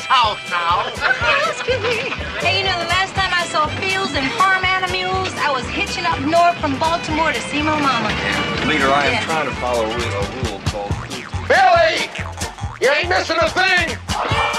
house now. Hey, you know, the last time I saw fields and farm animals, I was hitching up north from Baltimore to see my mama. Leader, I am trying to follow a rule called... Billy! You ain't missing a thing!